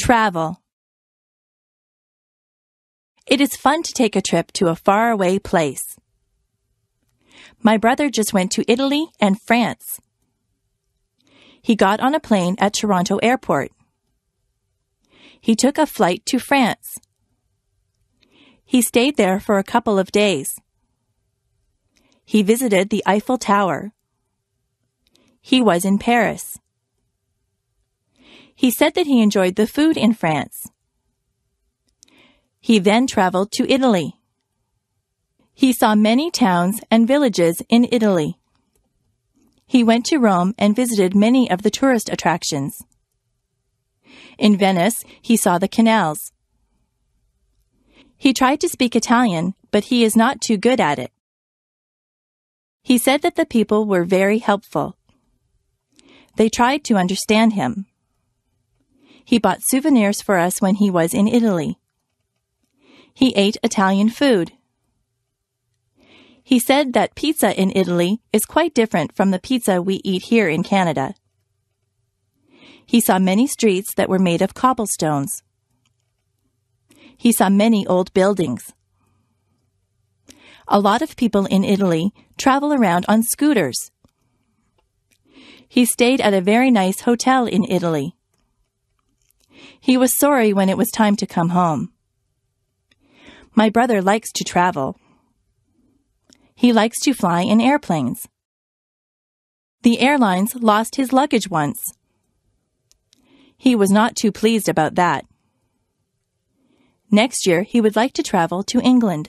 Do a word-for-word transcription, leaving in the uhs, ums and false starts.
Travel. It is fun to take a trip to a faraway place. My brother just went to Italy and France. He got on a plane at Toronto Airport. He took a flight to France. He stayed there for a couple of days. He visited the Eiffel Tower. He was in Paris. He said that he enjoyed the food in France. He then traveled to Italy. He saw many towns and villages in Italy. He went to Rome and visited many of the tourist attractions. In Venice, he saw the canals. He tried to speak Italian, but he is not too good at it. He said that the people were very helpful. They tried to understand him. He bought souvenirs for us when he was in Italy. He ate Italian food. He said that pizza in Italy is quite different from the pizza we eat here in Canada. He saw many streets that were made of cobblestones. He saw many old buildings. A lot of people in Italy travel around on scooters. He stayed at a very nice hotel in Italy. He was sorry when it was time to come home. My brother likes to travel. He likes to fly in airplanes. The airlines lost his luggage once. He was not too pleased about that. Next year, he would like to travel to England.